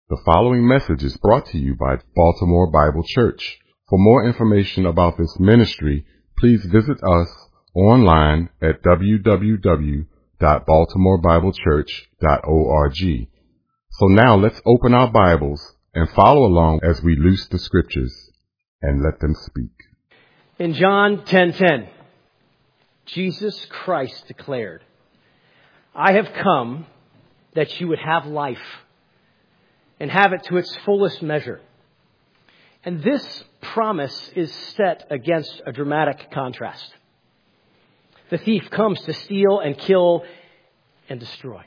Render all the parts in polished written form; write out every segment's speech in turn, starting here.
The following message is brought to you by Baltimore Bible Church. For more information about this ministry, please visit us online at www.baltimorebiblechurch.org. So now let's open our Bibles and follow along as we loose the scriptures and let them speak. In John 10:10, Jesus Christ declared, "I have come that you would have life and have it to its fullest measure." And this promise is set against a dramatic contrast. The thief comes to steal and kill and destroy.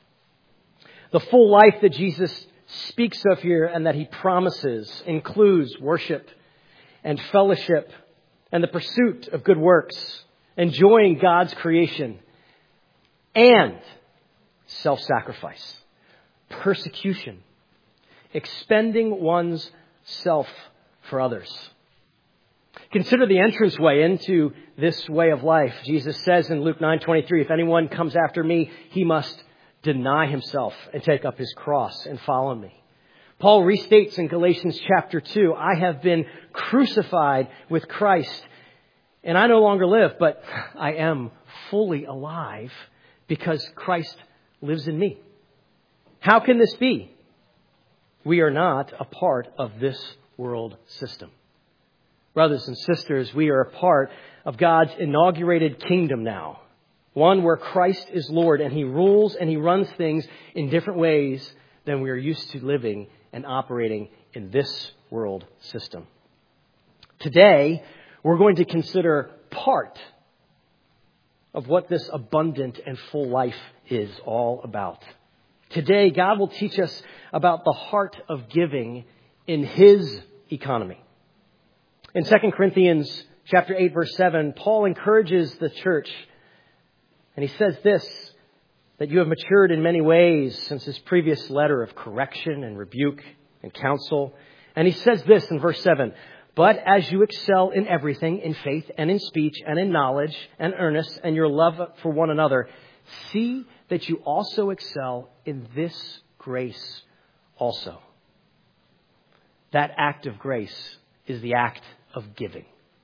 The full life that Jesus speaks of here and that he promises includes worship and fellowship and the pursuit of good works, enjoying God's creation, and self-sacrifice, persecution, expending one's self for others. Consider the entranceway into this way of life. Jesus says in Luke 9:23, "If anyone comes after me, he must deny himself and take up his cross and follow me." Paul restates in Galatians chapter 2, "I have been crucified with Christ, and I no longer live, but I am fully alive because Christ lives in me." How can this be? We are not a part of this world system. Brothers and sisters, we are a part of God's inaugurated kingdom now. One where Christ is Lord and he rules and he runs things in different ways than we are used to living and operating in this world system. Today, we're going to consider part of what this abundant and full life is all about. Today, God will teach us about the heart of giving in his economy. In 2 Corinthians chapter 8, verse 7, Paul encourages the church, and he says this, that you have matured in many ways since his previous letter of correction and rebuke and counsel. And he says this in verse 7, "But as you excel in everything, in faith and in speech and in knowledge and earnest and your love for one another, see that you also excel in this grace also." That act of grace is the act of giving.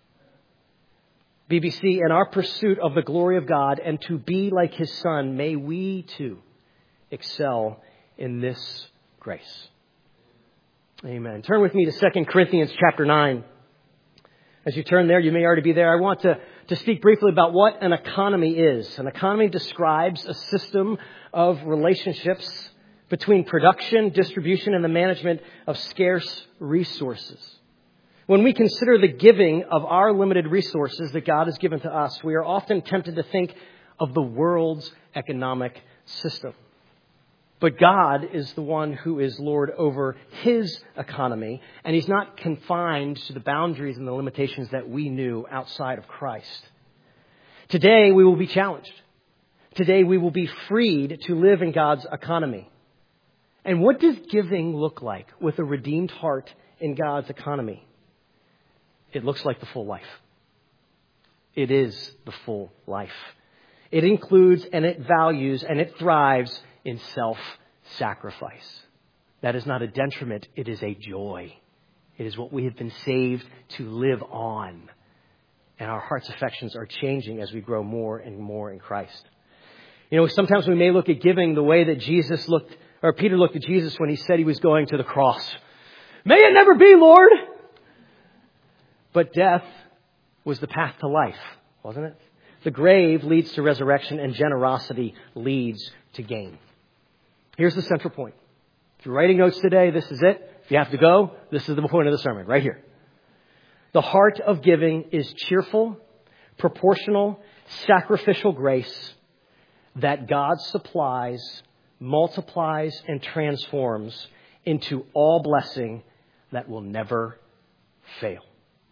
BBC, in our pursuit of the glory of God and to be like his Son, may we too excel in this grace. Amen. Turn with me to 2 Corinthians chapter 9. As you turn there, you may already be there. I want to speak briefly about what an economy is. An economy describes a system of relationships between production, distribution, and the management of scarce resources. When we consider the giving of our limited resources that God has given to us, we are often tempted to think of the world's economic system. But God is the one who is Lord over his economy, and he's not confined to the boundaries and the limitations that we knew outside of Christ. Today, we will be challenged. Today, we will be freed to live in God's economy. And what does giving look like with a redeemed heart in God's economy? It looks like the full life. It is the full life. It includes and it values and it thrives in self-sacrifice. That is not a detriment. It is a joy. It is what we have been saved to live on. And our heart's affections are changing as we grow more and more in Christ. You know, sometimes we may look at giving the way that Peter looked at Jesus when he said he was going to the cross. "May it never be, Lord." But death was the path to life, wasn't it? The grave leads to resurrection and generosity leads to gain. Here's the central point. If you're writing notes today, this is it. If you have to go, this is the point of the sermon right here. The heart of giving is cheerful, proportional, sacrificial grace that God supplies, multiplies, and transforms into all blessing that will never fail.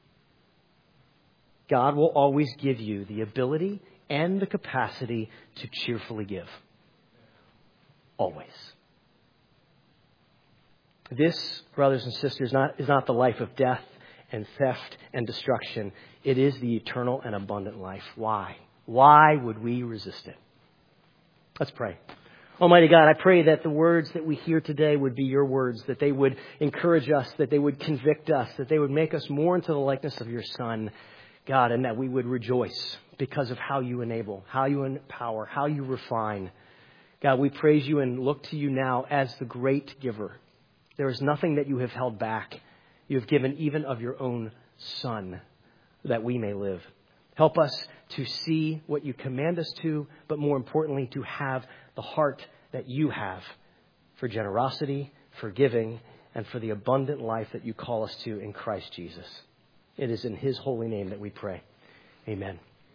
God will always give you the ability and the capacity to cheerfully give. Always. This, brothers and sisters, is not the life of death and theft and destruction. It is the eternal and abundant life. Why? Why would we resist it? Let's pray. Almighty God, I pray that the words that we hear today would be your words, that they would encourage us, that they would convict us, that they would make us more into the likeness of your Son, God, and that we would rejoice because of how you enable, how you empower, how you refine. God, we praise you and look to you now as the great giver. There is nothing that you have held back. You have given even of your own Son that we may live. Help us to see what you command us to, but more importantly, to have the heart that you have for generosity, for giving, and for the abundant life that you call us to in Christ Jesus. It is in his holy name that we pray. Amen.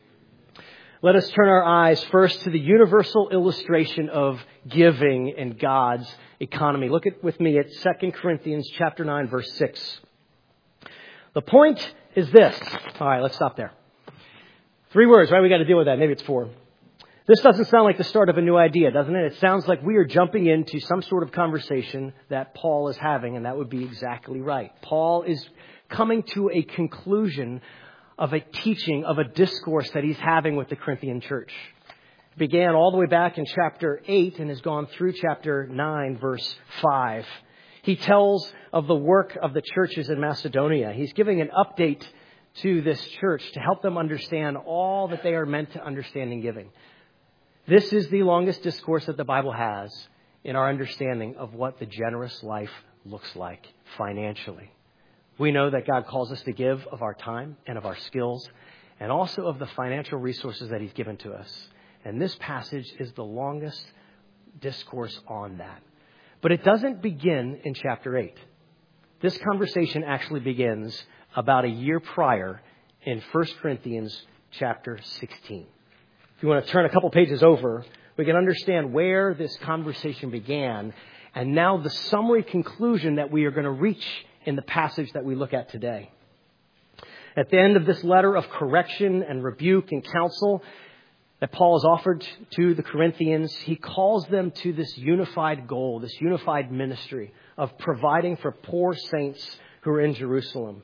Let us turn our eyes first to the universal illustration of giving in God's economy. Look with me at 2 Corinthians chapter 9, verse 6. The point is this. All right, let's stop there. 3 words, right? We got to deal with that. Maybe it's 4. This doesn't sound like the start of a new idea, doesn't it? It sounds like we are jumping into some sort of conversation that Paul is having, and that would be exactly right. Paul is coming to a conclusion of a teaching, of a discourse that he's having with the Corinthian church. It began all the way back in chapter 8 and has gone through chapter 9, verse 5. He tells of the work of the churches in Macedonia. He's giving an update to this church to help them understand all that they are meant to understand in giving. This is the longest discourse that the Bible has in our understanding of what the generous life looks like financially. We know that God calls us to give of our time and of our skills and also of the financial resources that he's given to us. And this passage is the longest discourse on that. But it doesn't begin in chapter 8. This conversation actually begins about a year prior in 1 Corinthians chapter 16. If you want to turn a couple pages over, we can understand where this conversation began and now the summary conclusion that we are going to reach in the passage that we look at today. At the end of this letter of correction and rebuke and counsel that Paul has offered to the Corinthians, he calls them to this unified goal, this unified ministry of providing for poor saints who are in Jerusalem.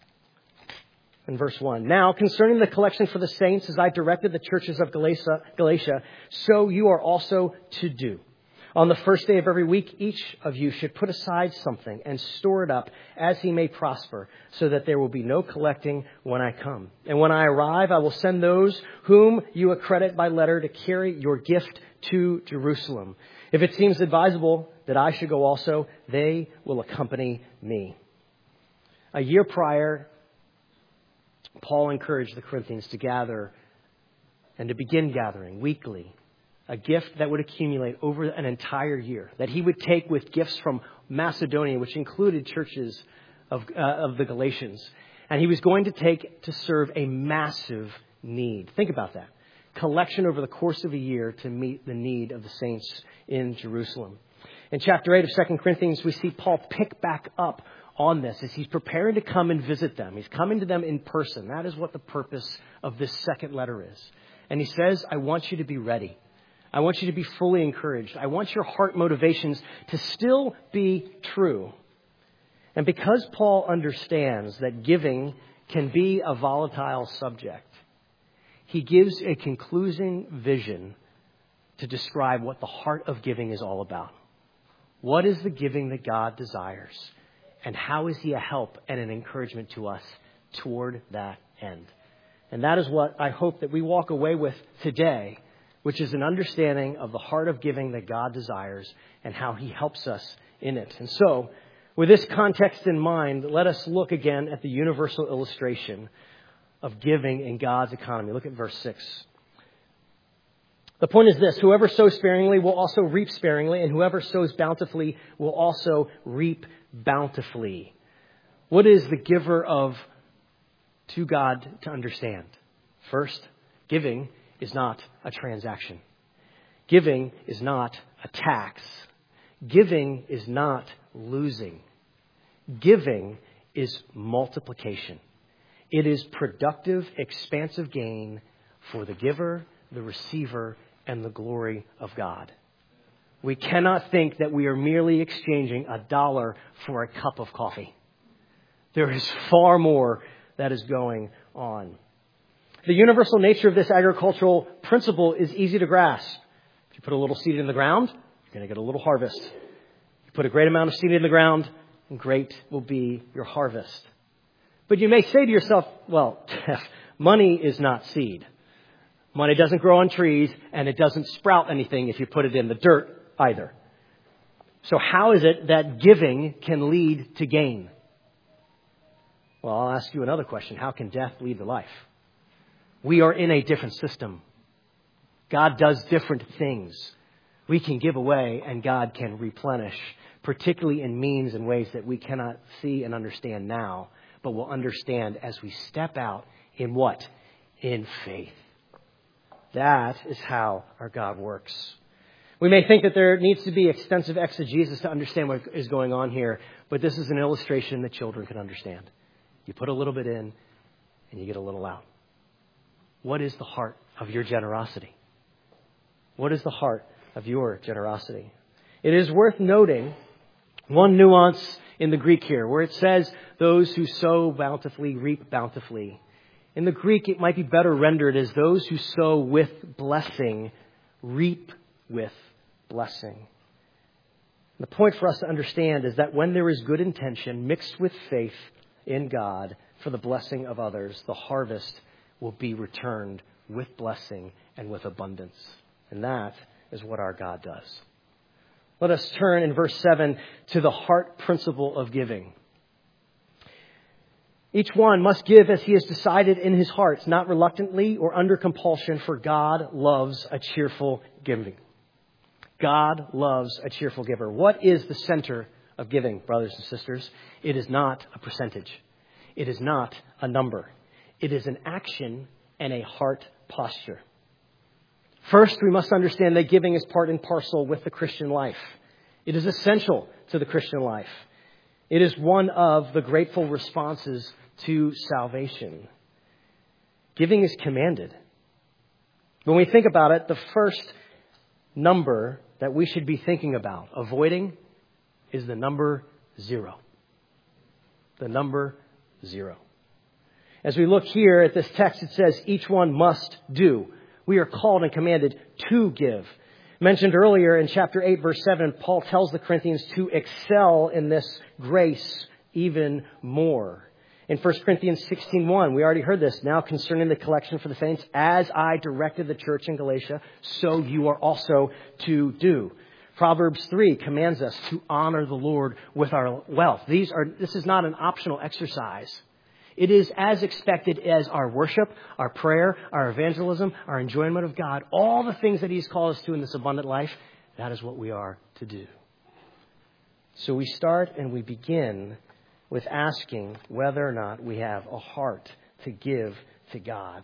In verse 1, now concerning the collection for the saints, as I directed the churches of Galatia, so you are also to do. On the first day of every week, each of you should put aside something and store it up as he may prosper, so that there will be no collecting when I come. And when I arrive, I will send those whom you accredit by letter to carry your gift to Jerusalem. If it seems advisable that I should go also, they will accompany me. A year prior, Paul encouraged the Corinthians to gather and to begin gathering weekly a gift that would accumulate over an entire year, that he would take with gifts from Macedonia, which included churches of the Galatians. And he was going to take to serve a massive need. Think about that. Collection over the course of a year to meet the need of the saints in Jerusalem. In chapter 8 of 2 Corinthians, we see Paul pick back up on this as he's preparing to come and visit them. He's coming to them in person. That is what the purpose of this second letter is. And he says, I want you to be ready. I want you to be fully encouraged. I want your heart motivations to still be true. And because Paul understands that giving can be a volatile subject, he gives a concluding vision to describe what the heart of giving is all about. What is the giving that God desires? And how is he a help and an encouragement to us toward that end? And that is what I hope that we walk away with today, which is an understanding of the heart of giving that God desires and how he helps us in it. And so, with this context in mind, let us look again at the universal illustration of giving in God's economy. Look at verse 6. The point is this: whoever sows sparingly will also reap sparingly, and whoever sows bountifully will also reap bountifully. What is the giver of to God to understand? First, giving is not a transaction. Giving is not a tax. Giving is not losing. Giving is multiplication. It is productive, expansive gain for the giver, the receiver, and the glory of God. We cannot think that we are merely exchanging $1 for a cup of coffee. There is far more that is going on. The universal nature of this agricultural principle is easy to grasp. If you put a little seed in the ground, You're going to get a little harvest. You put a great amount of seed in the ground, and great will be your harvest. But you may say to yourself, well, money is not seed. Money doesn't grow on trees, and it doesn't sprout anything if you put it in the dirt either. So how is it that giving can lead to gain? Well, I'll ask you another question. How can death lead to life? We are in a different system. God does different things. We can give away, and God can replenish, particularly in means and ways that we cannot see and understand now, but will understand as we step out in what? In faith. That is how our God works. We may think that there needs to be extensive exegesis to understand what is going on here, but this is an illustration that children can understand. You put a little bit in, and you get a little out. What is the heart of your generosity? What is the heart of your generosity? It is worth noting one nuance in the Greek here, where it says, those who sow bountifully reap bountifully. In the Greek, it might be better rendered as those who sow with blessing reap with blessing. The point for us to understand is that when there is good intention mixed with faith in God for the blessing of others, the harvest will be returned with blessing and with abundance. And that is what our God does. Let us turn in verse 7 to the heart principle of giving. Each one must give as he has decided in his heart, not reluctantly or under compulsion, for God loves a cheerful giving. God loves a cheerful giver. What is the center of giving, brothers and sisters? It is not a percentage. It is not a number. It is an action and a heart posture. First, we must understand that giving is part and parcel with the Christian life. It is essential to the Christian life. It is one of the grateful responses to salvation. Giving is commanded. When we think about it, the first number that we should be thinking about, avoiding, is the number 0. The number 0. As we look here at this text, it says each one must do. We are called and commanded to give. Mentioned earlier in chapter 8, verse 7, Paul tells the Corinthians to excel in this grace even more. In 1 Corinthians 16:1, we already heard this. Now concerning the collection for the saints, as I directed the church in Galatia, so you are also to do. Proverbs 3 commands us to honor the Lord with our wealth. This is not an optional exercise. It is as expected as our worship, our prayer, our evangelism, our enjoyment of God, all the things that He's called us to in this abundant life. That is what we are to do. So we start and we begin with asking whether or not we have a heart to give to God.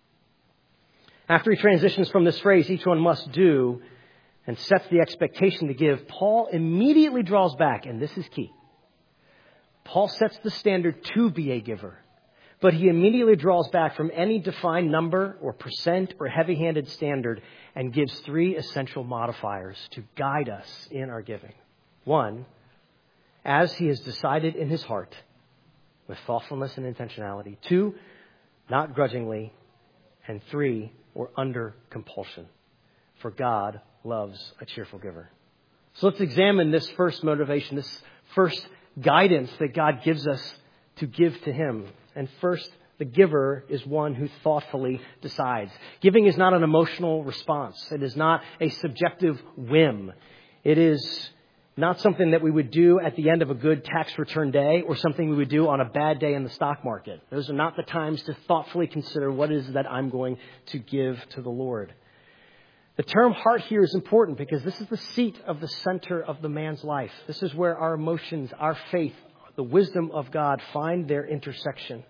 After he transitions from this phrase, each one must do, and sets the expectation to give, Paul immediately draws back, and this is key. Paul sets the standard to be a giver, but he immediately draws back from any defined number or percent or heavy-handed standard and gives 3 essential modifiers to guide us in our giving. 1, as he has decided in his heart, with thoughtfulness and intentionality. 2, not grudgingly. And 3, or under compulsion. For God loves a cheerful giver. So let's examine this first motivation, this first guidance that God gives us to give to Him. And first, the giver is one who thoughtfully decides. Giving is not an emotional response. It is not a subjective whim. It is not something that we would do at the end of a good tax return day or something we would do on a bad day in the stock market. Those are not the times to thoughtfully consider what is that I'm going to give to the Lord. The term heart here is important because this is the seat of the center of the man's life. This is where our emotions, our faith, the wisdom of God find their intersection.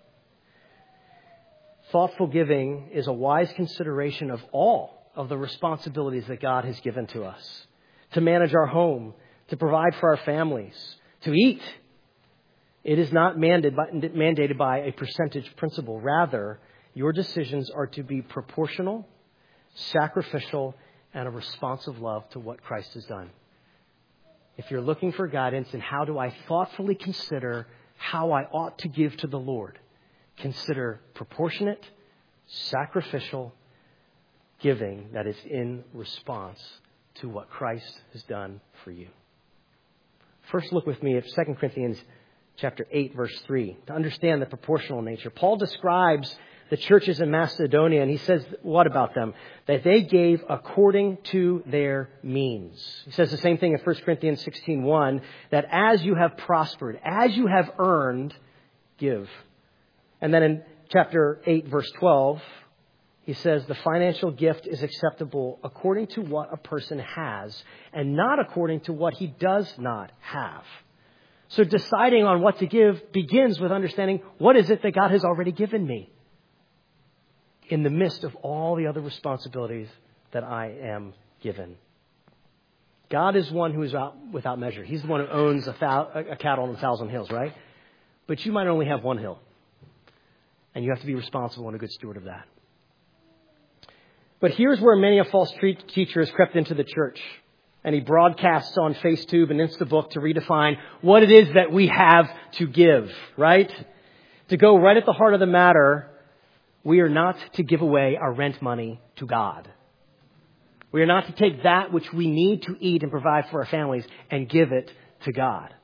Thoughtful giving is a wise consideration of all of the responsibilities that God has given to us. To manage our home, to provide for our families, to eat. It is not mandated by a percentage principle. Rather, your decisions are to be proportional, sacrificial, and a responsive love to what Christ has done. If you're looking for guidance in how do I thoughtfully consider how I ought to give to the Lord, consider proportionate, sacrificial giving that is in response to what Christ has done for you. First, look with me at 2 Corinthians chapter 8, verse 3, to understand the proportional nature. Paul describes the churches in Macedonia, and he says what about them? That they gave according to their means. He says the same thing in 1 Corinthians 16:1, that as you have prospered, as you have earned, give. And then in chapter 8, verse 12, he says the financial gift is acceptable according to what a person has and not according to what he does not have. So deciding on what to give begins with understanding what is it that God has already given me in the midst of all the other responsibilities that I am given. God is one who is without measure. He's the one who owns a cattle on 1,000 hills, right? But you might only have one hill. And you have to be responsible and a good steward of that. But here's where many a false teacher has crept into the church. And he broadcasts on FaceTube and Instabook to redefine what it is that we have to give, right? To go right at the heart of the matter, we are not to give away our rent money to God. We are not to take that which we need to eat and provide for our families and give it to God.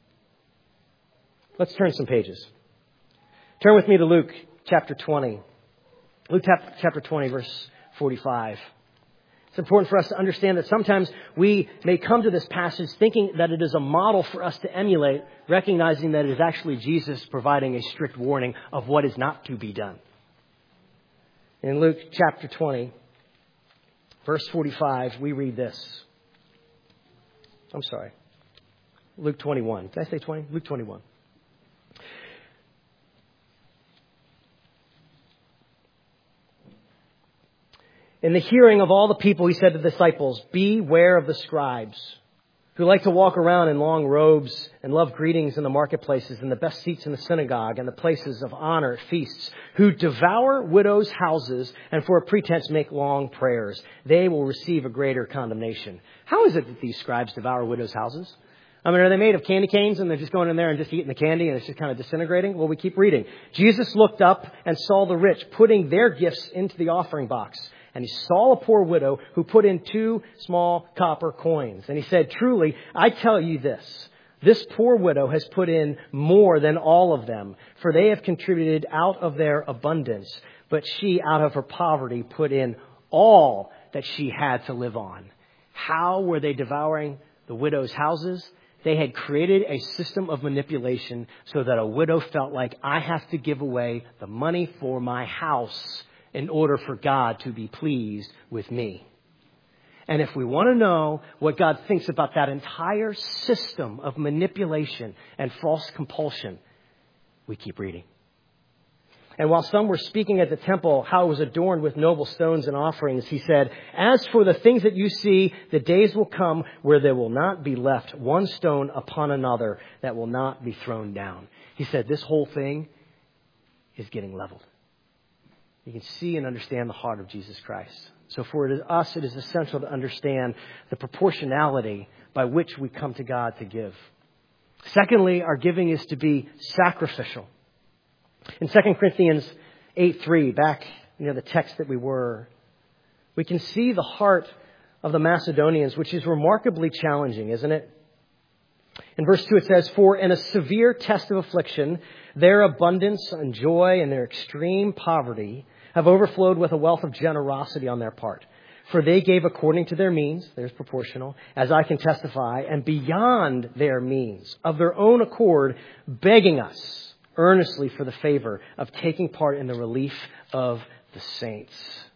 Let's turn some pages. Turn with me to Luke chapter 20. Luke chapter 20, verse 45. It's important for us to understand that sometimes we may come to this passage thinking that it is a model for us to emulate, recognizing that it is actually Jesus providing a strict warning of what is not to be done. In Luke chapter 20, verse 45, we read this. I'm sorry. Luke 21. Did I say 20? Luke 21. In the hearing of all the people, he said to the disciples, beware of the scribes who like to walk around in long robes and love greetings in the marketplaces and the best seats in the synagogue and the places of honor at feasts, who devour widows' houses and for a pretense make long prayers. They will receive a greater condemnation. How is it that these scribes devour widows' houses? I mean, are they made of candy canes and they're just going in there and just eating the candy and it's just kind of disintegrating? Well, we keep reading. Jesus looked up and saw the rich putting their gifts into the offering box. And he saw a poor widow who put in 2 small copper coins. And he said, truly, I tell you this poor widow has put in more than all of them, for they have contributed out of their abundance. But she, out of her poverty, put in all that she had to live on. How were they devouring the widow's houses? They had created a system of manipulation so that a widow felt like, I have to give away the money for my house in order for God to be pleased with me. And if we want to know what God thinks about that entire system of manipulation and false compulsion, we keep reading. And while some were speaking at the temple how it was adorned with noble stones and offerings, he said, as for the things that you see, the days will come where there will not be left one stone upon another that will not be thrown down. He said, this whole thing is getting leveled. You can see and understand the heart of Jesus Christ. So for us, it is essential to understand the proportionality by which we come to God to give. Secondly, our giving is to be sacrificial. In 2 Corinthians 8:3, back near the text that we can see the heart of the Macedonians, which is remarkably challenging, isn't it? In verse 2 it says, for in a severe test of affliction, their abundance and joy and their extreme poverty have overflowed with a wealth of generosity on their part. For they gave according to their means, there's proportional, as I can testify, and beyond their means, of their own accord, begging us earnestly for the favor of taking part in the relief of the saints.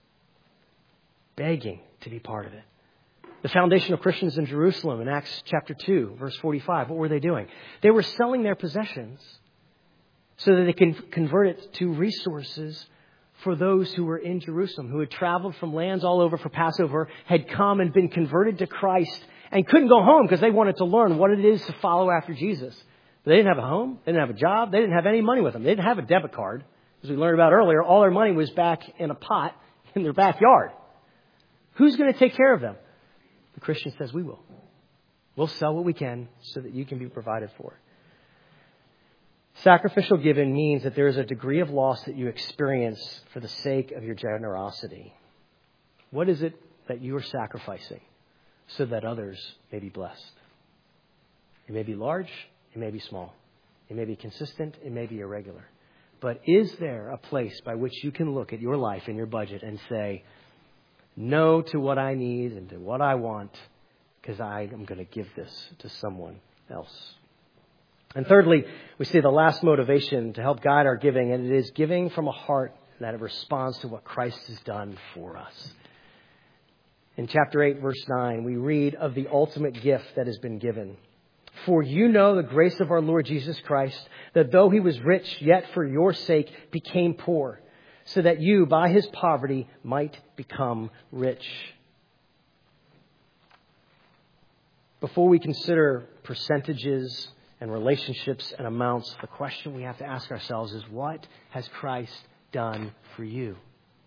Begging to be part of it. The foundation of Christians in Jerusalem in Acts chapter 2, verse 45, what were they doing? They were selling their possessions so that they can convert it to resources for those who were in Jerusalem, who had traveled from lands all over for Passover, had come and been converted to Christ and couldn't go home because they wanted to learn what it is to follow after Jesus. But they didn't have a home. They didn't have a job. They didn't have any money with them. They didn't have a debit card. As we learned about earlier, all their money was back in a pot in their backyard. Who's going to take care of them? The Christian says, we will. We'll sell what we can so that you can be provided for. Sacrificial giving means that there is a degree of loss that you experience for the sake of your generosity. What is it that you are sacrificing? so that others may be blessed. It may be large, it may be small. It may be consistent, it may be irregular. But is there a place by which you can look at your life and your budget and say, no to what I need and to what I want, because I am going to give this to someone else? And thirdly, we see the last motivation to help guide our giving, and it is giving from a heart that responds to what Christ has done for us. In chapter 8, verse 9, we read of the ultimate gift that has been given. For you know the grace of our Lord Jesus Christ, that though he was rich, yet for your sake became poor, so that you, by his poverty, might become rich. Before we consider percentages and relationships and amounts, the question we have to ask ourselves is, what has Christ done for you?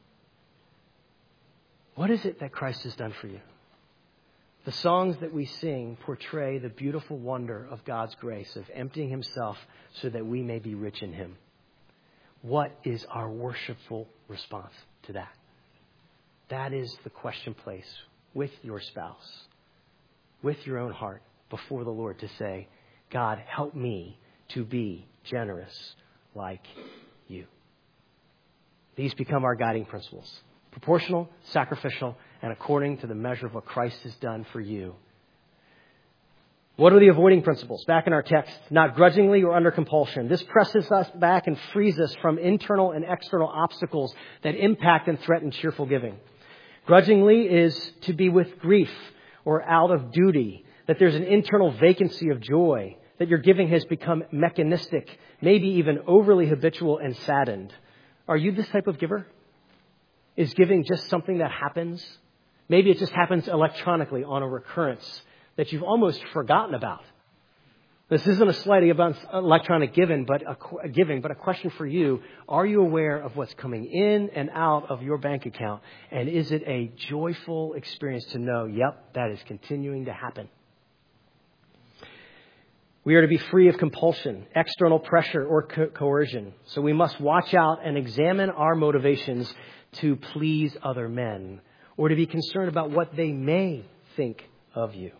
What is it that Christ has done for you? The songs that we sing portray the beautiful wonder of God's grace, of emptying himself so that we may be rich in him. What is our worshipful response to that? That is the question placed with your spouse, with your own heart before the Lord, to say, God, help me to be generous like you. These become our guiding principles. Proportional, sacrificial, and according to the measure of what Christ has done for you. What are the avoiding principles? Back in our text, not grudgingly or under compulsion. This presses us back and frees us from internal and external obstacles that impact and threaten cheerful giving. Grudgingly is to be with grief or out of duty, that there's an internal vacancy of joy, that your giving has become mechanistic, maybe even overly habitual and saddened. Are you this type of giver? Is giving just something that happens? Maybe it just happens electronically on a recurrence that you've almost forgotten about. This isn't a slight about electronic giving, but a question for you. Are you aware of what's coming in and out of your bank account? And is it a joyful experience to know, yep, that is continuing to happen? We are to be free of compulsion, external pressure, or coercion. So we must watch out and examine our motivations to please other men, or to be concerned about what they may think of you.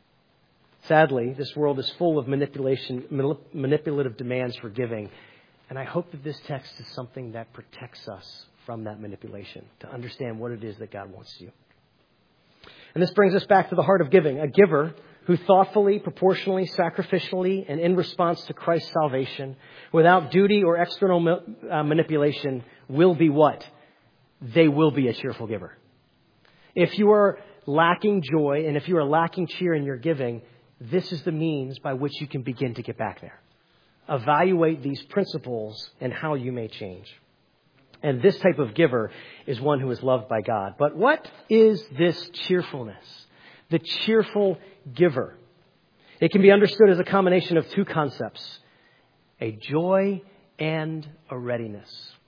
Sadly, this world is full of manipulative demands for giving. And I hope that this text is something that protects us from that manipulation, to understand what it is that God wants you. And this brings us back to the heart of giving. A giver who thoughtfully, proportionally, sacrificially, and in response to Christ's salvation, without duty or external manipulation, will be what? They will be a cheerful giver. If you are lacking joy and if you are lacking cheer in your giving, this is the means by which you can begin to get back there. Evaluate these principles and how you may change. And this type of giver is one who is loved by God. But what is this cheerfulness? The cheerful giver. It can be understood as a combination of two concepts: a joy and a readiness.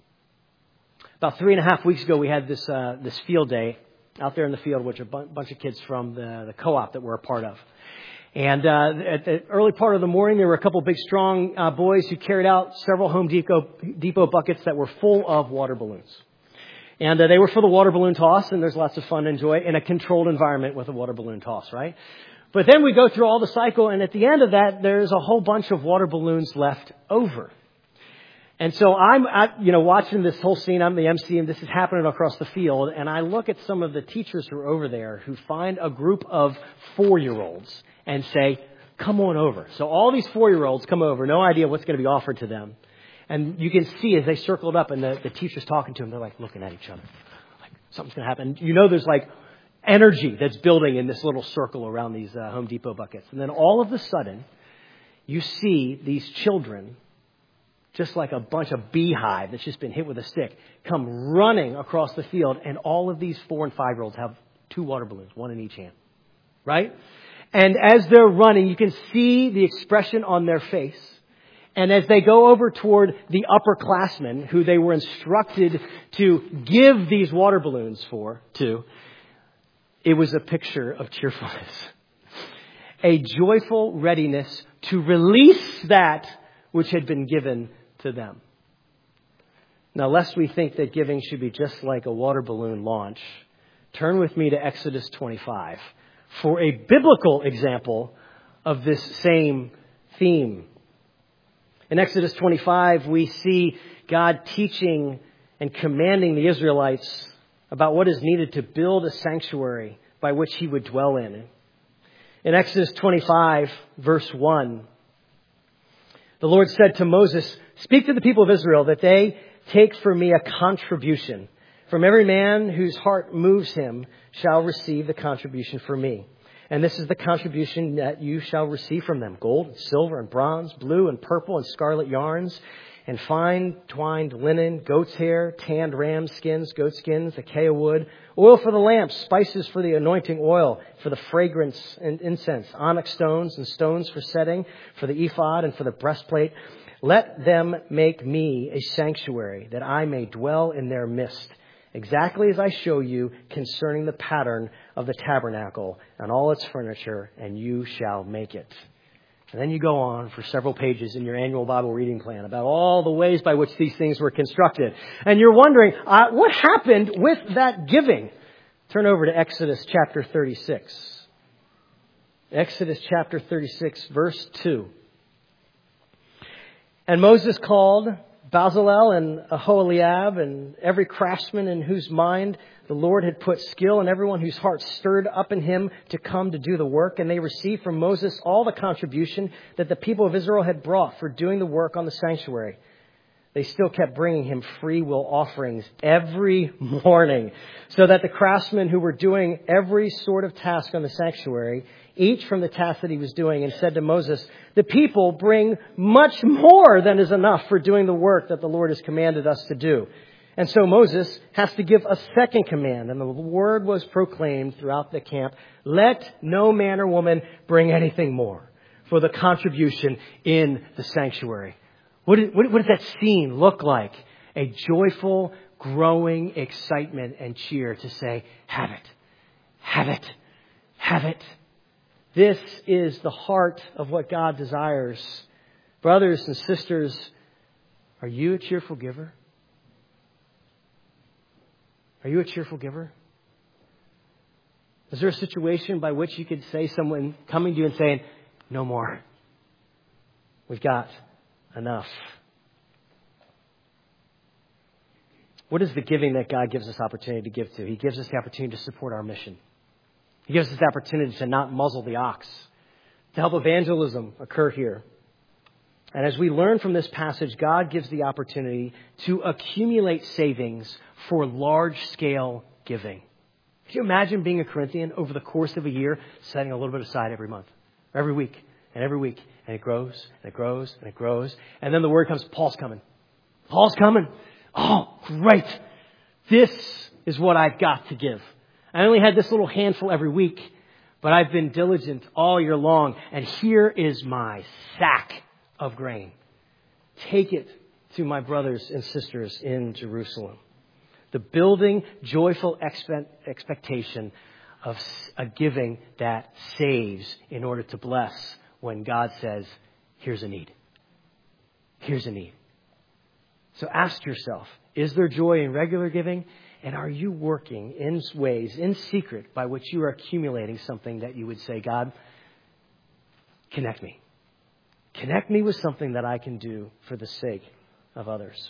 About 3.5 weeks ago, we had this field day out there in the field, which a bunch of kids from the co-op that we're a part of. And at the early part of the morning, there were a couple big, strong boys who carried out several Home Depot buckets that were full of water balloons. And they were for the water balloon toss, and there's lots of fun to enjoy in a controlled environment with a water balloon toss, right? But then we go through all the cycle, and at the end of that, there's a whole bunch of water balloons left over. And so I'm watching this whole scene. I'm the MC, and this is happening across the field. And I look at some of the teachers who are over there who find a group of 4-year-olds and say, come on over. So all these 4-year-olds come over, no idea what's going to be offered to them. And you can see as they circled up and the teacher's talking to them, they're like looking at each other. Like something's going to happen. You know, there's like energy that's building in this little circle around these Home Depot buckets. And then all of a sudden, you see these children, just like a bunch of beehive that's just been hit with a stick, come running across the field. And all of these 4- and 5-year-olds have 2 water balloons, one in each hand. Right? And as they're running, you can see the expression on their face. And as they go over toward the upperclassmen who they were instructed to give these water balloons to, it was a picture of cheerfulness. A joyful readiness to release that which had been given to them. Now, lest we think that giving should be just like a water balloon launch, turn with me to Exodus 25. for a biblical example of this same theme. In Exodus 25, we see God teaching and commanding the Israelites about what is needed to build a sanctuary by which He would dwell in. In Exodus 25, verse 1, the Lord said to Moses, "Speak to the people of Israel that they take for me a contribution. From every man whose heart moves him shall receive the contribution for me. And this is the contribution that you shall receive from them: gold, and silver, and bronze, blue and purple and scarlet yarns, and fine twined linen, goat's hair, tanned ram skins, goat skins, acacia wood, oil for the lamps, spices for the anointing oil, for the fragrance and incense, onyx stones and stones for setting, for the ephod and for the breastplate. Let them make me a sanctuary, that I may dwell in their midst, exactly as I show you concerning the pattern of the tabernacle and all its furniture, and you shall make it." And then you go on for several pages in your annual Bible reading plan about all the ways by which these things were constructed. And you're wondering, what happened with that giving? Turn over to Exodus chapter 36. Exodus chapter 36, verse 2. "And Moses called Bezalel and Aholiab and every craftsman in whose mind the Lord had put skill, and everyone whose heart stirred up in him to come to do the work. And they received from Moses all the contribution that the people of Israel had brought for doing the work on the sanctuary. They still kept bringing him free will offerings every morning, so that the craftsmen who were doing every sort of task on the sanctuary, each from the task that he was doing, and said to Moses, 'The people bring much more than is enough for doing the work that the Lord has commanded us to do.' And so Moses has to give a second command, and the word was proclaimed throughout the camp, 'Let no man or woman bring anything more for the contribution in the sanctuary.'" What does that scene look like? A joyful, growing excitement and cheer to say, "Have it, have it, have it." This is the heart of what God desires. Brothers and sisters, are you a cheerful giver? Are you a cheerful giver? Is there a situation by which you could say someone coming to you and saying, "No more. We've got enough"? What is the giving that God gives us opportunity to give to? He gives us the opportunity to support our mission. He gives us the opportunity to not muzzle the ox, to help evangelism occur here. And as we learn from this passage, God gives the opportunity to accumulate savings for large-scale giving. Can you imagine being a Corinthian over the course of a year, setting a little bit aside every month, or every week, and it grows, and it grows, and it grows. And then the word comes, Paul's coming. Paul's coming. Oh, great. This is what I've got to give. I only had this little handful every week, but I've been diligent all year long. And here is my sack of grain. Take it to my brothers and sisters in Jerusalem. The building, joyful expectation of a giving that saves in order to bless when God says, "Here's a need. Here's a need." So ask yourself, is there joy in regular giving? And are you working in ways, in secret, by which you are accumulating something that you would say, "God, connect me. Connect me with something that I can do for the sake of others."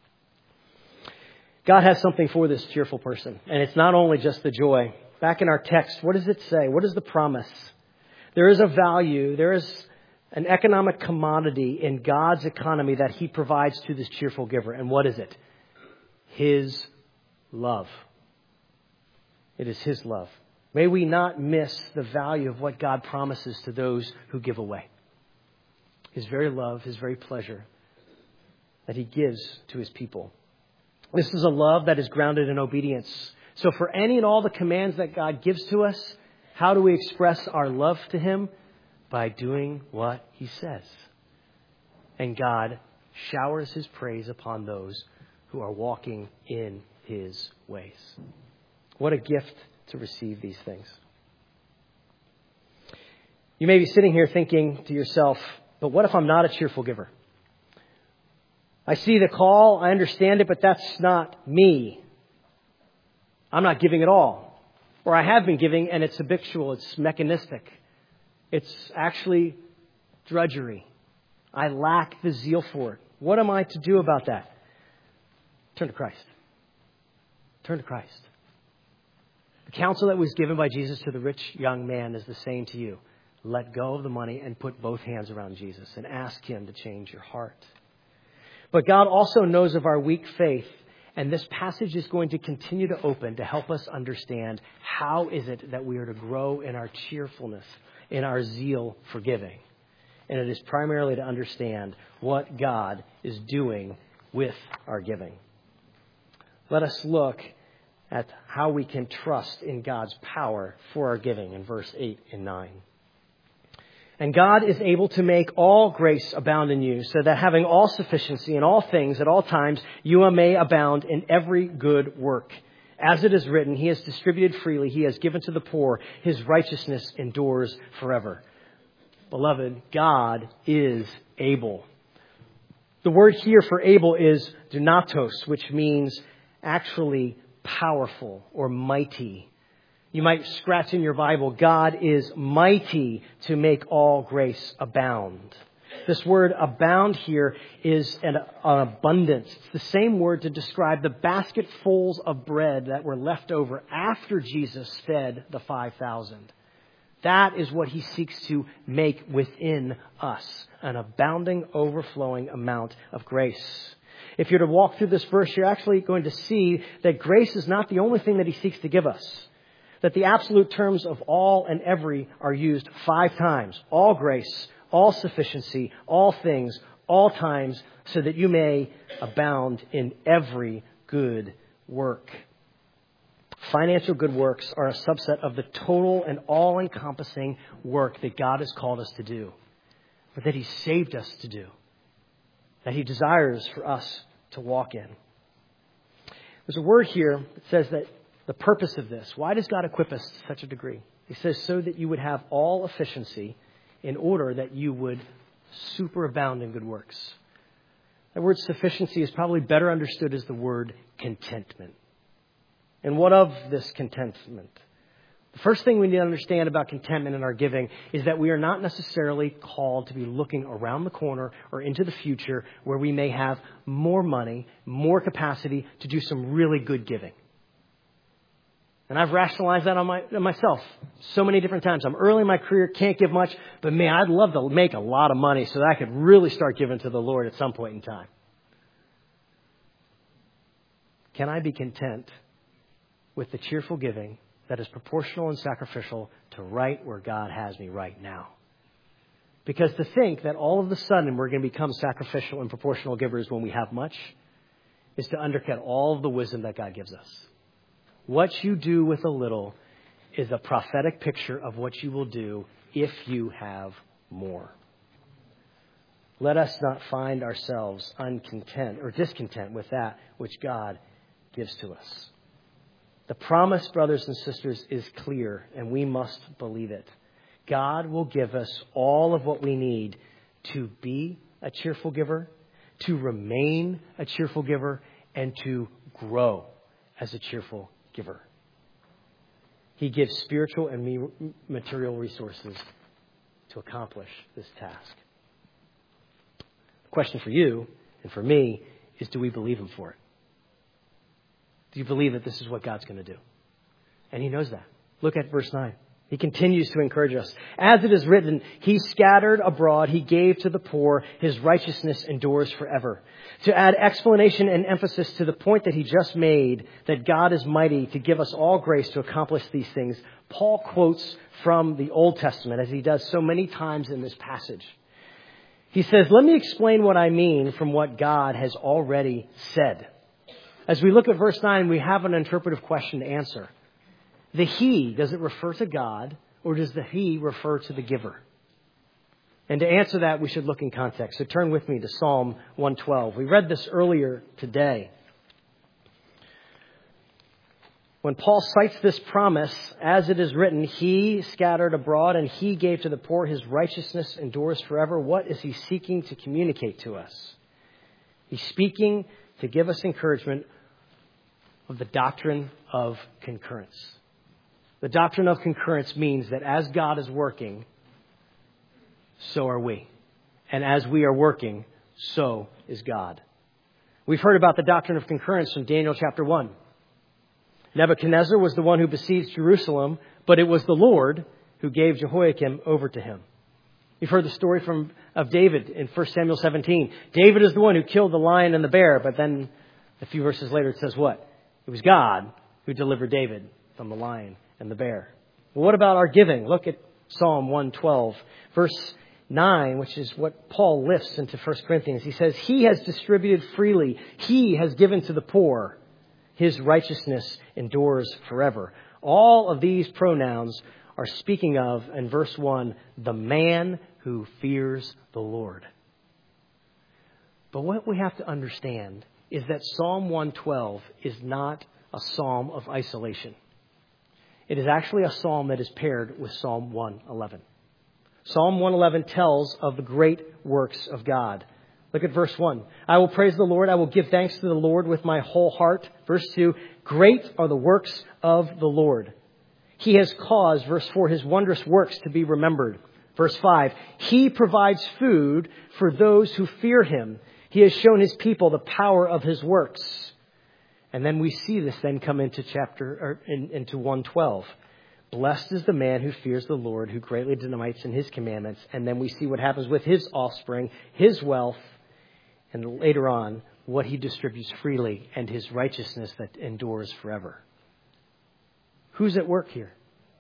God has something for this cheerful person. And it's not only just the joy. Back in our text, what does it say? What is the promise? There is a value, there is an economic commodity in God's economy that He provides to this cheerful giver. And what is it? His love. It is His love. May we not miss the value of what God promises to those who give away. His very love, His very pleasure that He gives to His people. This is a love that is grounded in obedience. So for any and all the commands that God gives to us, how do we express our love to Him? By doing what He says. And God showers His praise upon those who are walking in His ways. What a gift to receive these things. You may be sitting here thinking to yourself, but what if I'm not a cheerful giver? I see the call, I understand it, but that's not me. I'm not giving at all. Or I have been giving and it's habitual, it's mechanistic. It's actually drudgery. I lack the zeal for it. What am I to do about that? Turn to Christ. Turn to Christ. The counsel that was given by Jesus to the rich young man is the same to you. Let go of the money and put both hands around Jesus and ask him to change your heart. But God also knows of our weak faith, and this passage is going to continue to open to help us understand how is it that we are to grow in our cheerfulness, in our zeal for giving. And it is primarily to understand what God is doing with our giving. Let us look at how we can trust in God's power for our giving in verse 8 and 9. And God is able to make all grace abound in you, so that having all sufficiency in all things at all times, you may abound in every good work. As it is written, He has distributed freely, He has given to the poor, His righteousness endures forever. Beloved, God is able. The word here for able is dunatos, which means actually powerful or mighty. You might scratch in your Bible, God is mighty to make all grace abound. This word abound here is an abundance. It's the same word to describe the basketfuls of bread that were left over after Jesus fed the 5,000. That is what He seeks to make within us, an abounding, overflowing amount of grace. If you're to walk through this verse, you're actually going to see that grace is not the only thing that He seeks to give us. That the absolute terms of all and every are used 5 times. All grace, all sufficiency, all things, all times, so that you may abound in every good work. Financial good works are a subset of the total and all-encompassing work that God has called us to do, but that He saved us to do, that He desires for us to walk in. There's a word here that says that the purpose of this, why does God equip us to such a degree? He says so that you would have all efficiency in order that you would superabound in good works. The word sufficiency is probably better understood as the word contentment. And what of this contentment? The first thing we need to understand about contentment in our giving is that we are not necessarily called to be looking around the corner or into the future where we may have more money, more capacity to do some really good giving. And I've rationalized that on myself so many different times. I'm early in my career, can't give much, but man, I'd love to make a lot of money so that I could really start giving to the Lord at some point in time. Can I be content with the cheerful giving that is proportional and sacrificial to right where God has me right now? Because to think that all of a sudden we're going to become sacrificial and proportional givers when we have much is to undercut all of the wisdom that God gives us. What you do with a little is a prophetic picture of what you will do if you have more. Let us not find ourselves uncontent or discontent with that which God gives to us. The promise, brothers and sisters, is clear, and we must believe it. God will give us all of what we need to be a cheerful giver, to remain a cheerful giver, and to grow as a cheerful giver. He gives spiritual and material resources to accomplish this task. The question for you and for me is, do we believe Him for it? Do you believe that this is what God's going to do? And He knows that. Look at verse 9. He continues to encourage us. As it is written, He scattered abroad, He gave to the poor, His righteousness endures forever. To add explanation and emphasis to the point that he just made, that God is mighty to give us all grace to accomplish these things, Paul quotes from the Old Testament, as he does so many times in this passage. He says, let me explain what I mean from what God has already said. As we look at verse 9, we have an interpretive question to answer. The He, does it refer to God, or does the He refer to the giver? And to answer that, we should look in context. So turn with me to Psalm 112. We read this earlier today. When Paul cites this promise, as it is written, He scattered abroad and He gave to the poor, His righteousness endures forever. What is He seeking to communicate to us? He's speaking to give us encouragement of the doctrine of concurrence. The doctrine of concurrence means that as God is working, so are we. And as we are working, so is God. We've heard about the doctrine of concurrence from Daniel chapter 1. Nebuchadnezzar was the one who besieged Jerusalem, but it was the Lord who gave Jehoiakim over to him. You've heard the story of David in 1 Samuel 17. David is the one who killed the lion and the bear, but then a few verses later it says what? It was God who delivered David from the lion and the bear. Well, what about our giving? Look at Psalm 112, verse 9, which is what Paul lifts into 1 Corinthians. He says, He has distributed freely. He has given to the poor. His righteousness endures forever. All of these pronouns are speaking of, in verse 1, the man who fears the Lord. But what we have to understand is that Psalm 112 is not a psalm of isolation. It is actually a psalm that is paired with Psalm 111. Psalm 111 tells of the great works of God. Look at verse 1. I will praise the Lord. I will give thanks to the Lord with my whole heart. Verse 2. Great are the works of the Lord. He has caused, verse 4, His wondrous works to be remembered. Verse 5. He provides food for those who fear Him. He has shown His people the power of His works. And then we see this then come into into 112. Blessed is the man who fears the Lord, who greatly delights in His commandments. And then we see what happens with his offspring, his wealth, and later on, what he distributes freely and his righteousness that endures forever. Who's at work here?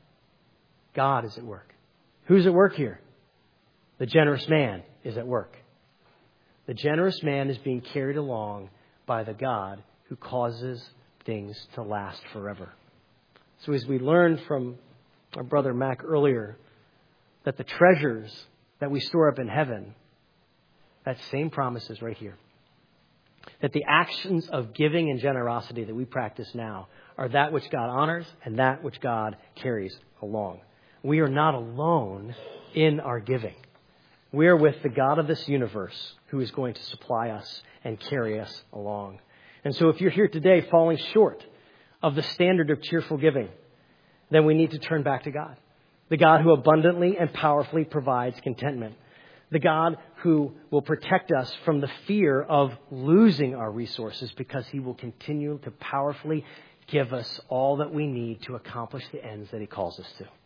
God is at work. Who's at work here? The generous man is at work. The generous man is being carried along by the God who causes things to last forever. So as we learned from our brother Mac earlier, that the treasures that we store up in heaven, that same promise is right here. That the actions of giving and generosity that we practice now are that which God honors and that which God carries along. We are not alone in our giving. We are with the God of this universe who is going to supply us and carry us along. And so if you're here today falling short of the standard of cheerful giving, then we need to turn back to God. The God who abundantly and powerfully provides contentment. The God who will protect us from the fear of losing our resources because He will continue to powerfully give us all that we need to accomplish the ends that He calls us to.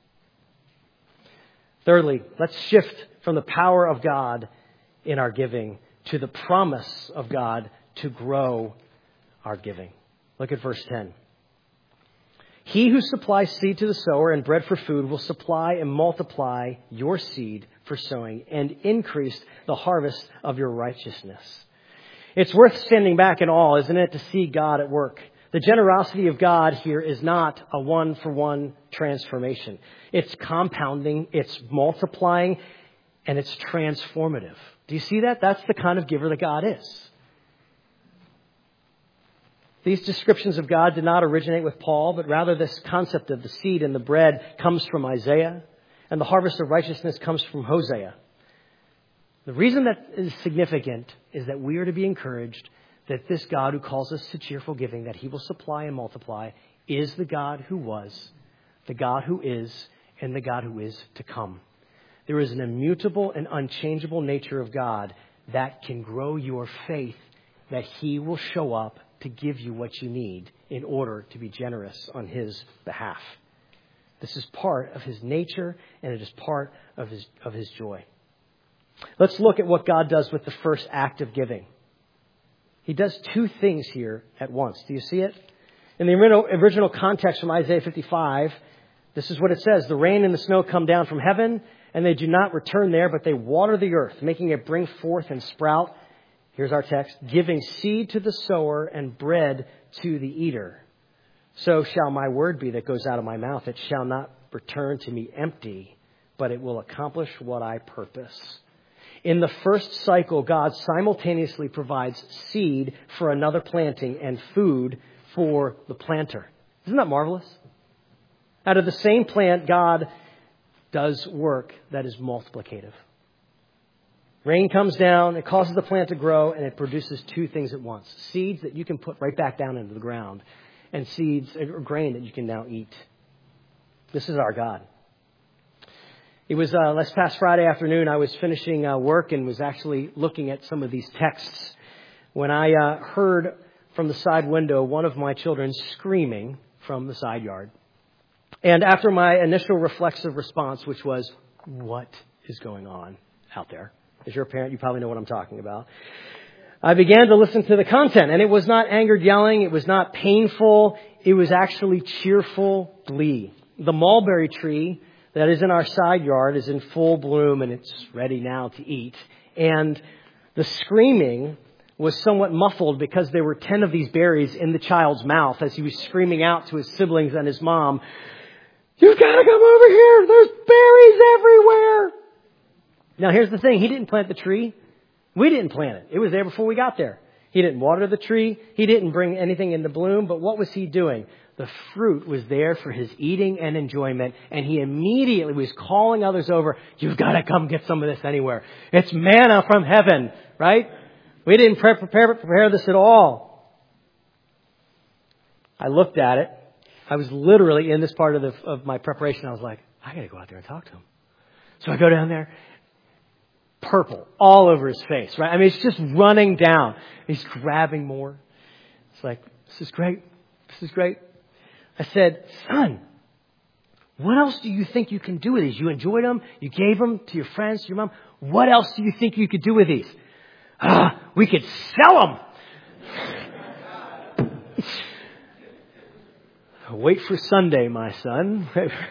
Thirdly, let's shift from the power of God in our giving to the promise of God to grow our giving. Look at verse 10. He who supplies seed to the sower and bread for food will supply and multiply your seed for sowing and increase the harvest of your righteousness. It's worth standing back in awe, isn't it, to see God at work. The generosity of God here is not a one-for-one transformation. It's compounding, it's multiplying, and it's transformative. Do you see that? That's the kind of giver that God is. These descriptions of God did not originate with Paul, but rather this concept of the seed and the bread comes from Isaiah, and the harvest of righteousness comes from Hosea. The reason that is significant is that we are to be encouraged that this God who calls us to cheerful giving, that He will supply and multiply, is the God who was, the God who is, and the God who is to come. There is an immutable and unchangeable nature of God that can grow your faith that He will show up to give you what you need in order to be generous on His behalf. This is part of His nature, and it is part of His joy. Let's look at what God does with the first act of giving. He does two things here at once. Do you see it? In the original context from Isaiah 55, this is what it says. The rain and the snow come down from heaven, and they do not return there, but they water the earth, making it bring forth and sprout. Here's our text. Giving seed to the sower and bread to the eater. So shall my word be that goes out of my mouth. It shall not return to me empty, but it will accomplish what I purpose. In the first cycle, God simultaneously provides seed for another planting and food for the planter. Isn't that marvelous? Out of the same plant, God does work that is multiplicative. Rain comes down, it causes the plant to grow, and it produces two things at once. Seeds that you can put right back down into the ground, and seeds or grain that you can now eat. This is our God. It was last past Friday afternoon, I was finishing work and was actually looking at some of these texts when I heard from the side window one of my children screaming from the side yard. And after my initial reflexive response, which was, what is going on out there? As you're a parent, you probably know what I'm talking about. I began to listen to the content, and it was not angered yelling. It was not painful. It was actually cheerful glee. The mulberry tree that is in our side yard is in full bloom, and it's ready now to eat. And the screaming was somewhat muffled because there were 10 of these berries in the child's mouth as he was screaming out to his siblings and his mom, "You've got to come over here. There's berries everywhere." Now, here's the thing. He didn't plant the tree. We didn't plant it. It was there before we got there. He didn't water the tree. He didn't bring anything into bloom. But what was he doing? The fruit was there for his eating and enjoyment. And he immediately was calling others over. "You've got to come get some of this anywhere. It's manna from heaven," right? We didn't prepare this at all. I looked at it. I was literally in this part of my preparation. I was like, I got to go out there and talk to him. So I go down there. Purple all over his face, right? I mean, it's just running down. He's grabbing more. It's like, this is great. This is great. I said, "Son, what else do you think you can do with these? You enjoyed them. You gave them to your friends, to your mom. What else do you think you could do with these?" We could sell them. Wait for Sunday, my son.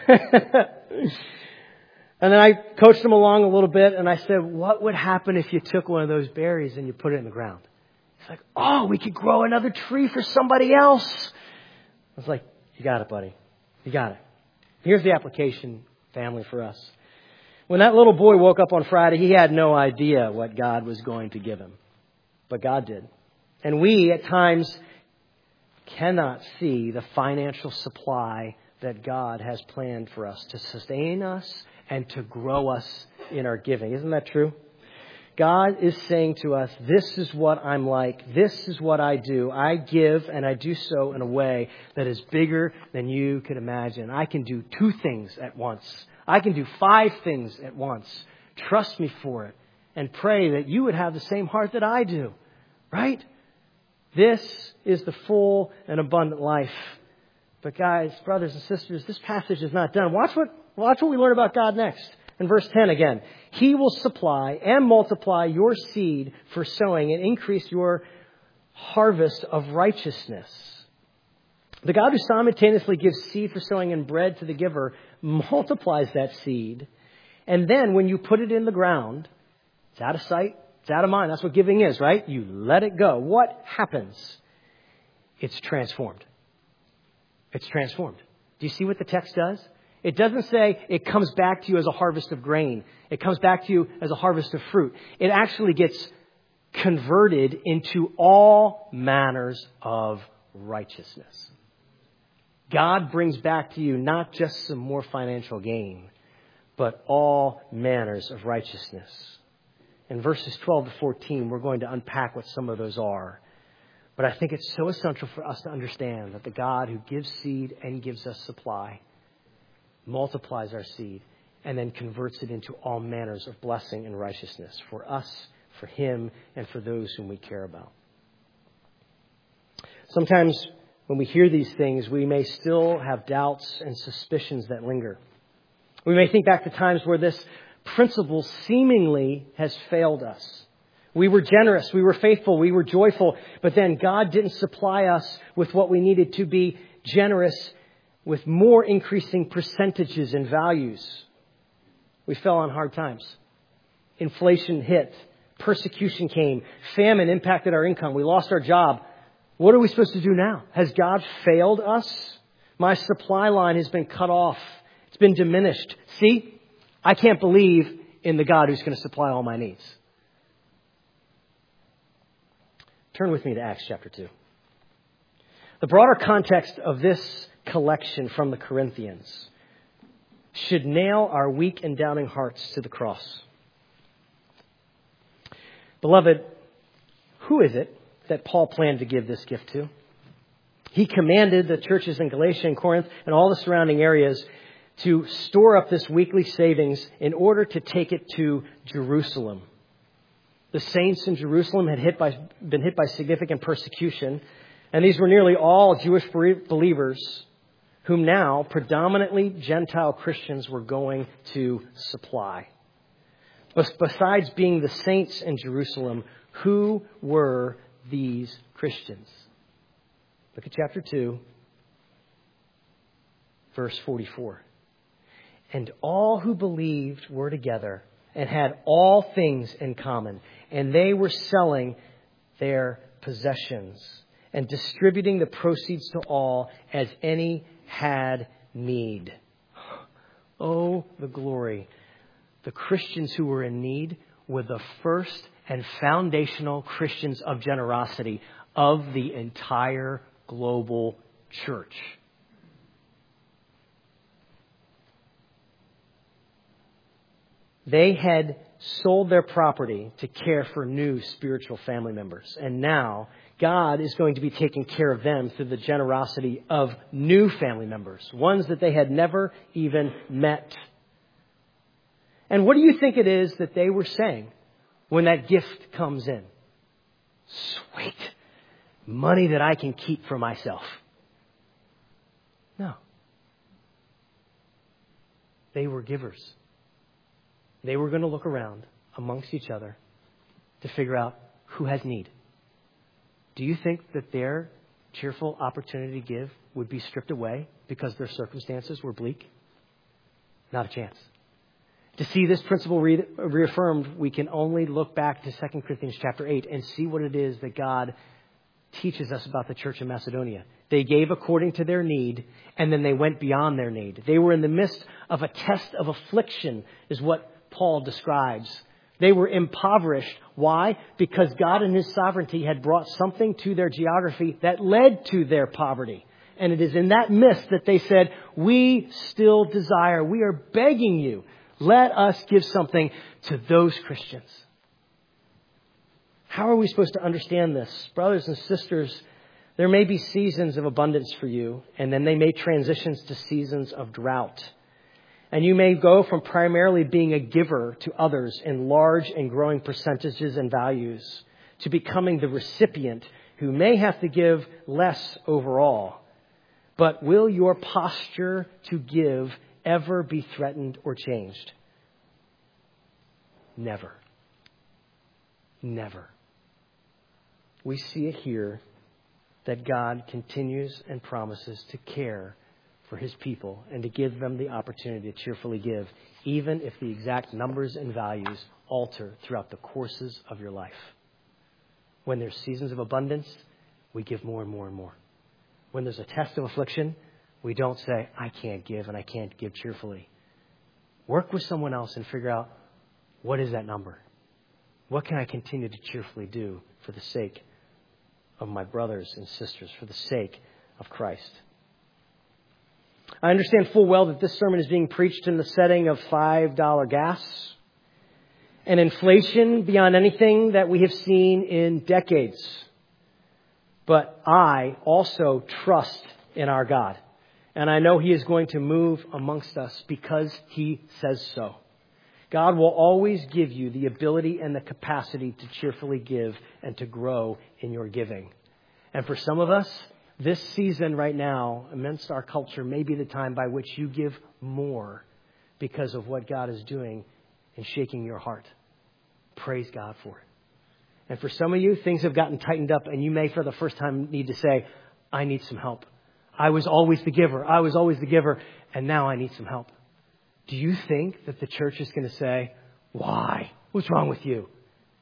And then I coached him along a little bit, and I said, "What would happen if you took one of those berries and you put it in the ground?" He's like, "Oh, we could grow another tree for somebody else." I was like, "You got it, buddy. You got it." Here's the application, family, for us. When that little boy woke up on Friday, he had no idea what God was going to give him. But God did. And we, at times, cannot see the financial supply that God has planned for us to sustain us and to grow us in our giving. Isn't that true? God is saying to us, this is what I'm like. This is what I do. I give, and I do so in a way that is bigger than you could imagine. I can do 2 things at once. I can do 5 things at once. Trust me for it and pray that you would have the same heart that I do. Right? This is the full and abundant life. But guys, brothers and sisters, this passage is not done. Watch what we learn about God next. In verse 10 again. "He will supply and multiply your seed for sowing and increase your harvest of righteousness." The God who simultaneously gives seed for sowing and bread to the giver multiplies that seed. And then when you put it in the ground, it's out of sight, it's out of mind. That's what giving is, right? You let it go. What happens? It's transformed. It's transformed. Do you see what the text does? It doesn't say it comes back to you as a harvest of grain. It comes back to you as a harvest of fruit. It actually gets converted into all manners of righteousness. God brings back to you not just some more financial gain, but all manners of righteousness. In verses 12 to 14, we're going to unpack what some of those are. But I think it's so essential for us to understand that the God who gives seed and gives us supply multiplies our seed and then converts it into all manners of blessing and righteousness for us, for Him, and for those whom we care about. Sometimes when we hear these things, we may still have doubts and suspicions that linger. We may think back to times where this principle seemingly has failed us. We were generous, we were faithful, we were joyful, but then God didn't supply us with what we needed to be generous with more increasing percentages and values. We fell on hard times. Inflation hit. Persecution came. Famine impacted our income. We lost our job. What are we supposed to do now? Has God failed us? My supply line has been cut off. It's been diminished. See, I can't believe in the God who's going to supply all my needs. Turn with me to Acts chapter 2. The broader context of this collection from the Corinthians should nail our weak and doubting hearts to the cross. Beloved, who is it that Paul planned to give this gift to? He commanded the churches in Galatia and Corinth and all the surrounding areas to store up this weekly savings in order to take it to Jerusalem. The saints in Jerusalem had been hit by significant persecution, and these were nearly all Jewish believers whom now predominantly Gentile Christians were going to supply. But besides being the saints in Jerusalem, who were these Christians? Look at chapter 2, verse 44. And all who believed were together and had all things in common, and they were selling their possessions and distributing the proceeds to all as any had need. Oh, the glory. The Christians who were in need were the first and foundational Christians of generosity of the entire global church. They had sold their property to care for new spiritual family members. And now God is going to be taking care of them through the generosity of new family members, ones that they had never even met. And what do you think it is that they were saying when that gift comes in? Sweet. Money that I can keep for myself. No. They were givers. They were going to look around amongst each other to figure out who has need. Do you think that their cheerful opportunity to give would be stripped away because their circumstances were bleak? Not a chance. To see this principle reaffirmed, we can only look back to 2 Corinthians chapter 8 and see what it is that God teaches us about the church in Macedonia. They gave according to their need, and then they went beyond their need. They were in the midst of a test of affliction, is what Paul describes. They were impoverished. Why? Because God in His sovereignty had brought something to their geography that led to their poverty. And it is in that midst that they said, we still desire, we are begging you, let us give something to those Christians. How are we supposed to understand this? Brothers and sisters, there may be seasons of abundance for you, and then they may transition to seasons of drought. And you may go from primarily being a giver to others in large and growing percentages and values to becoming the recipient who may have to give less overall. But will your posture to give ever be threatened or changed? Never. Never. We see it here that God continues and promises to care for His people and to give them the opportunity to cheerfully give, even if the exact numbers and values alter throughout the courses of your life. When there's seasons of abundance, we give more and more and more. When there's a test of affliction, we don't say, I can't give and I can't give cheerfully. Work with someone else and figure out, what is that number? What can I continue to cheerfully do for the sake of my brothers and sisters, for the sake of Christ? I understand full well that this sermon is being preached in the setting of $5 gas and inflation beyond anything that we have seen in decades. But I also trust in our God. And I know He is going to move amongst us because He says so. God will always give you the ability and the capacity to cheerfully give and to grow in your giving. And for some of us, this season right now, amidst our culture, may be the time by which you give more because of what God is doing and shaking your heart. Praise God for it. And for some of you, things have gotten tightened up, and you may for the first time need to say, I need some help. I was always the giver. I was always the giver, and now I need some help. Do you think that the church is going to say, why? What's wrong with you?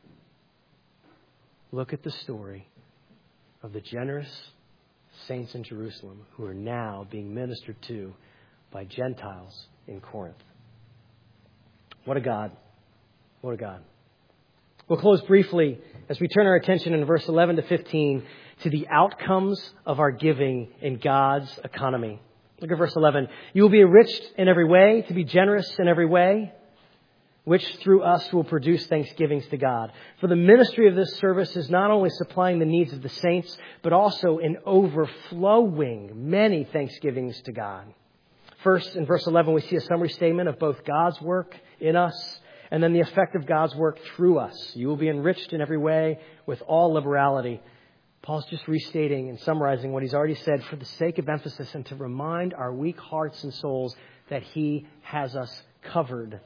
Look at the story of the generous saints in Jerusalem who are now being ministered to by Gentiles in Corinth. What a God. What a God. We'll close briefly as we turn our attention in verse 11 to 15 to the outcomes of our giving in God's economy. Look at verse 11. You will be enriched in every way, to be generous in every way, which through us will produce thanksgivings to God. For the ministry of this service is not only supplying the needs of the saints, but also in overflowing many thanksgivings to God. First, in verse 11, we see a summary statement of both God's work in us and then the effect of God's work through us. You will be enriched in every way with all liberality. Paul's just restating and summarizing what he's already said for the sake of emphasis and to remind our weak hearts and souls that he has us covered.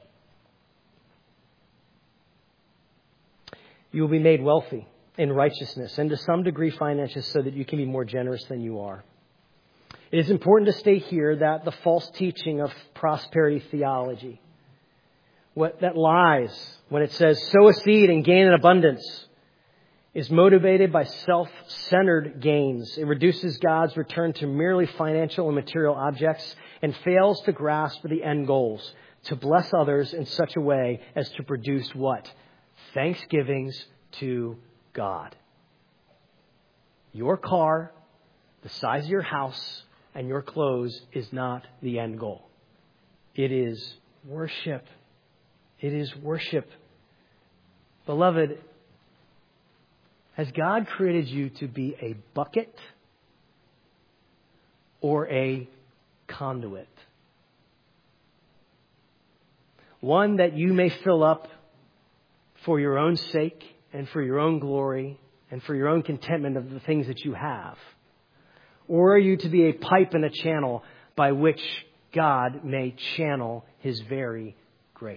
You will be made wealthy in righteousness and to some degree finances so that you can be more generous than you are. It is important to state here that the false teaching of prosperity theology, that lies when it says sow a seed and gain in abundance, is motivated by self-centered gains. It reduces God's return to merely financial and material objects and fails to grasp the end goals, to bless others in such a way as to produce what? Thanksgivings to God. Your car, the size of your house, and your clothes is not the end goal. It is worship. It is worship. Beloved, has God created you to be a bucket or a conduit? One that you may fill up for your own sake and for your own glory and for your own contentment of the things that you have? Or are you to be a pipe and a channel by which God may channel His very grace?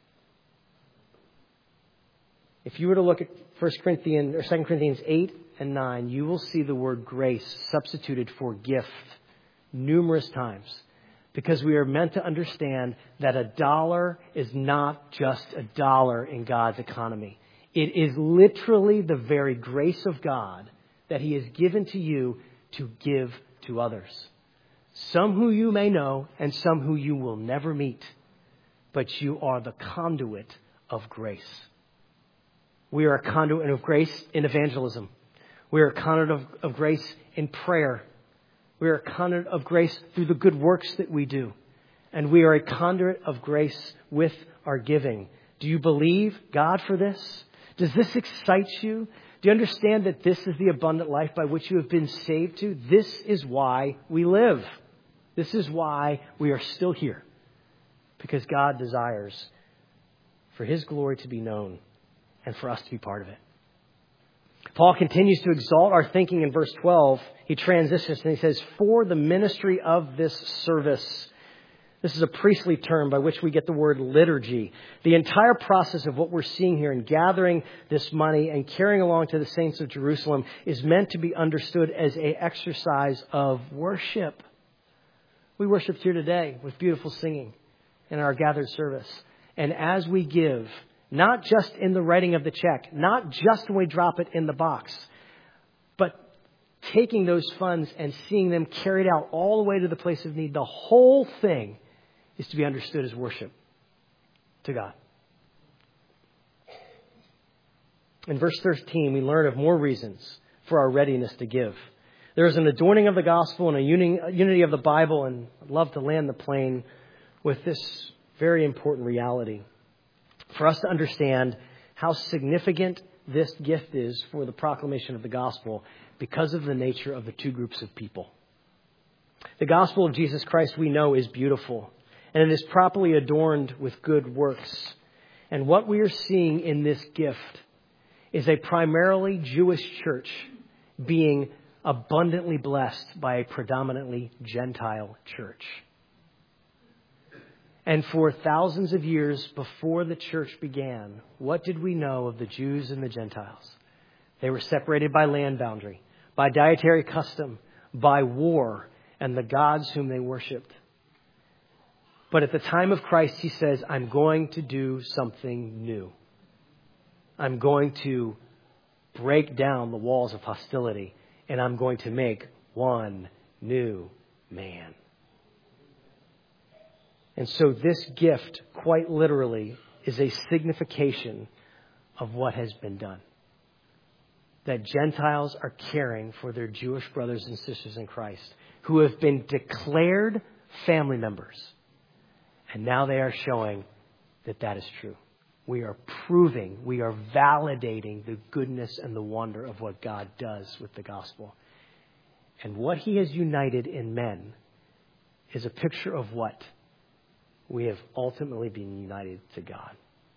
If you were to look at 1 Corinthians or 2 Corinthians 8 and 9, you will see the word grace substituted for gift numerous times, because we are meant to understand that a dollar is not just a dollar in God's economy. It is literally the very grace of God that He has given to you to give to others. Some who you may know and some who you will never meet, but you are the conduit of grace. We are a conduit of grace in evangelism. We are a conduit of grace in prayer. We are a conduit of grace through the good works that we do. And we are a conduit of grace with our giving. Do you believe God for this? Does this excite you? Do you understand that this is the abundant life by which you have been saved to? This is why we live. This is why we are still here. Because God desires for His glory to be known and for us to be part of it. Paul continues to exalt our thinking in verse 12. He transitions and he says, for the ministry of this service. This is a priestly term by which we get the word liturgy. The entire process of what we're seeing here in gathering this money and carrying along to the saints of Jerusalem is meant to be understood as an exercise of worship. We worshiped here today with beautiful singing in our gathered service. And as we give, not just in the writing of the check, not just when we drop it in the box, but taking those funds and seeing them carried out all the way to the place of need, the whole thing is to be understood as worship to God. In verse 13, we learn of more reasons for our readiness to give. There is an adorning of the gospel and a unity of the Bible, and I'd love to land the plane with this very important reality. For us to understand how significant this gift is for the proclamation of the gospel because of the nature of the two groups of people. The gospel of Jesus Christ, we know, is beautiful, and it is properly adorned with good works. And what we are seeing in this gift is a primarily Jewish church being abundantly blessed by a predominantly Gentile church. And for thousands of years before the church began, what did we know of the Jews and the Gentiles? They were separated by land boundary, by dietary custom, by war, and the gods whom they worshipped. But at the time of Christ, He says, I'm going to do something new. I'm going to break down the walls of hostility, and I'm going to make one new man. And so this gift, quite literally, is a signification of what has been done. That Gentiles are caring for their Jewish brothers and sisters in Christ who have been declared family members. And now they are showing that that is true. We are proving, we are validating the goodness and the wonder of what God does with the gospel. And what He has united in men is a picture of what? We have ultimately been united to God.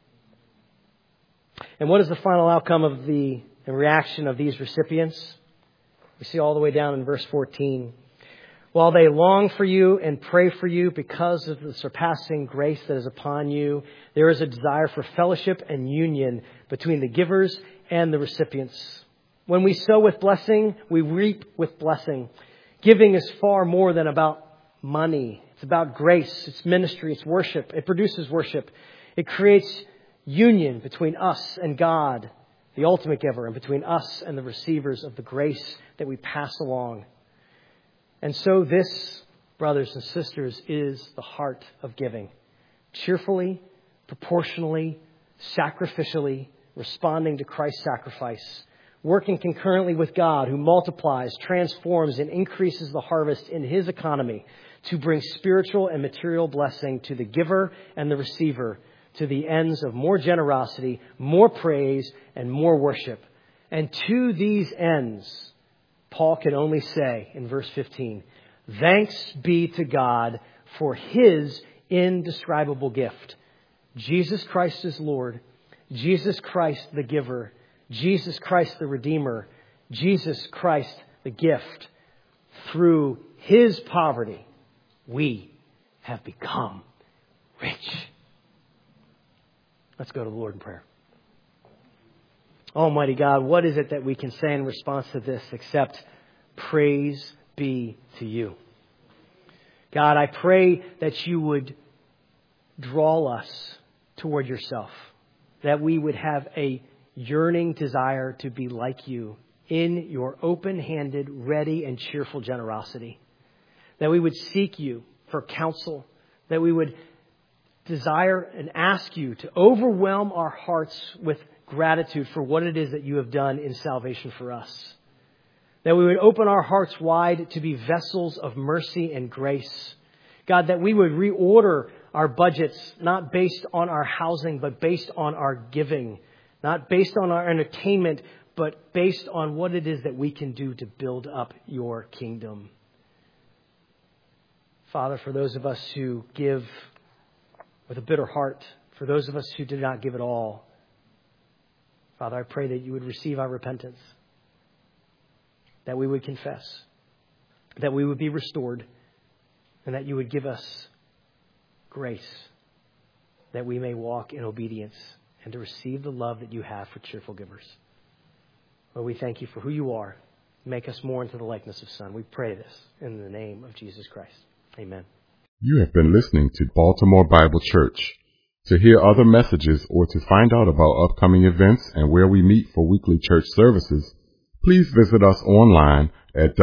And what is the final outcome of the reaction of these recipients? We see all the way down in verse 14. While they long for you and pray for you because of the surpassing grace that is upon you, there is a desire for fellowship and union between the givers and the recipients. When we sow with blessing, we reap with blessing. Giving is far more than about money. It's about grace. It's ministry. It's worship. It produces worship. It creates union between us and God, the ultimate giver, and between us and the receivers of the grace that we pass along. And so this, brothers and sisters, is the heart of giving. Cheerfully, proportionally, sacrificially, responding to Christ's sacrifice. Working concurrently with God, who multiplies, transforms, and increases the harvest in His economy to bring spiritual and material blessing to the giver and the receiver, to the ends of more generosity, more praise, and more worship. And to these ends, Paul can only say in verse 15, thanks be to God for His indescribable gift. Jesus Christ is Lord. Jesus Christ the giver. Jesus Christ the Redeemer. Jesus Christ the gift. Through His poverty, we have become rich. Let's go to the Lord in prayer. Almighty God, what is it that we can say in response to this except praise be to you? God, I pray that you would draw us toward yourself, that we would have a yearning desire to be like you in your open-handed, ready, and cheerful generosity, that we would seek you for counsel, that we would desire and ask you to overwhelm our hearts with gratitude for what it is that you have done in salvation for us. That we would open our hearts wide to be vessels of mercy and grace. God, that we would reorder our budgets, not based on our housing, but based on our giving. Not based on our entertainment, but based on what it is that we can do to build up your kingdom. Father, for those of us who give with a bitter heart, for those of us who did not give at all, Father, I pray that you would receive our repentance, that we would confess, that we would be restored, and that you would give us grace, that we may walk in obedience and to receive the love that you have for cheerful givers. Lord, we thank you for who you are. Make us more into the likeness of Son. We pray this in the name of Jesus Christ. Amen. You have been listening to Baltimore Bible Church. To hear other messages or to find out about upcoming events and where we meet for weekly church services, please visit us online at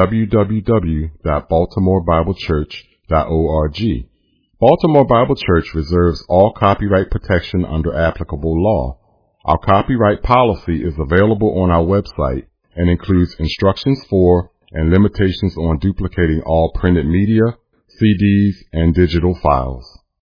www.baltimorebiblechurch.org. Baltimore Bible Church reserves all copyright protection under applicable law. Our copyright policy is available on our website and includes instructions for and limitations on duplicating all printed media, CDs, and digital files.